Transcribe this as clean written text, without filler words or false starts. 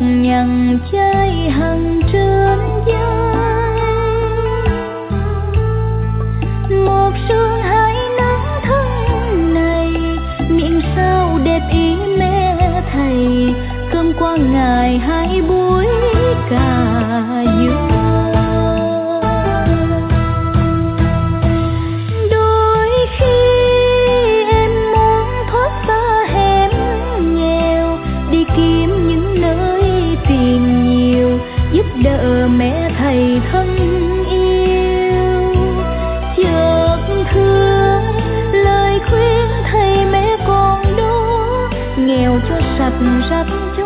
nhằn chai hằn trên vai. Một sương hai nắng thân này, miệng sao đẹp ý mẹ thầy. Cơm qua ngày hai buổi cà dưa. Đôi khi em muốn thoát xa hẻm nghèo, đi kiếm những nơi tiền nhiều, giúp đỡ mẹ thầy thân yêu. Chợt thương lời khuyên thầy mẹ con đó, nghèo cho sạch rách